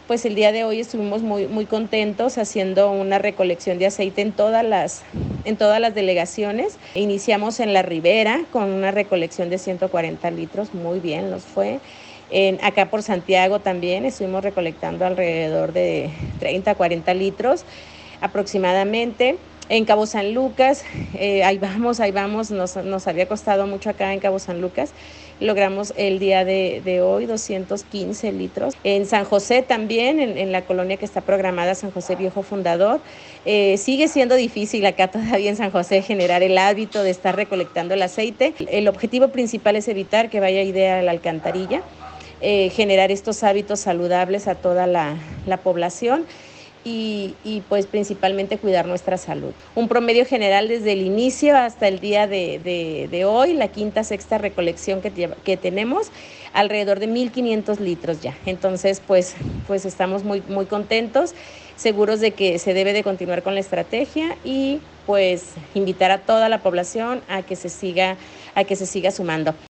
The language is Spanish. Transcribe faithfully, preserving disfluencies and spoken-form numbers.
pues el día de hoy estuvimos muy, muy contentos haciendo una recolección de aceite en todas las, en todas las delegaciones. Iniciamos en la Ribera con una recolección de ciento cuarenta litros, muy bien nos fue. En, acá por Santiago también estuvimos recolectando alrededor de treinta, cuarenta litros aproximadamente. En Cabo San Lucas, eh, ahí vamos, ahí vamos, nos, nos había costado mucho acá en Cabo San Lucas. Logramos el día de, de hoy doscientos quince litros. En San José también, en, en la colonia que está programada, San José Viejo Fundador, eh, sigue siendo difícil acá todavía en San José generar el hábito de estar recolectando el aceite. El objetivo principal es evitar que vaya idea a la alcantarilla, eh, generar estos hábitos saludables a toda la, la población. Y, y pues principalmente cuidar nuestra salud. Un promedio general desde el inicio hasta el día de, de, de hoy, la quinta, sexta recolección que, que tenemos, alrededor de mil quinientos litros ya. Entonces, pues, pues estamos muy, muy contentos, seguros de que se debe de continuar con la estrategia y pues invitar a toda la población a que se siga, a que se siga sumando.